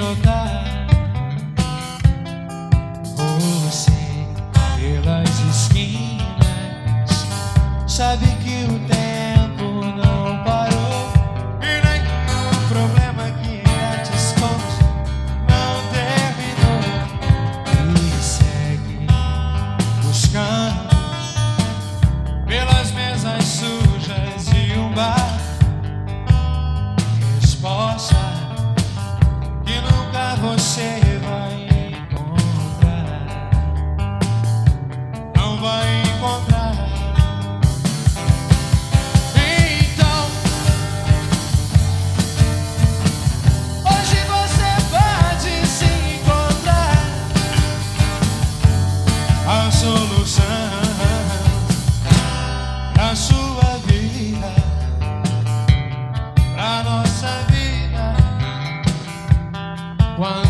notar você pelas esquinas. Sabe que o tempo não parou e nem o problema que antes conte não terminou. E segue buscando pelas mesas sujas de um bar resposta que nunca você vai encontrar. Não vai encontrar. Então hoje você pode se encontrar a solução pra sua vida, pra nossa vida.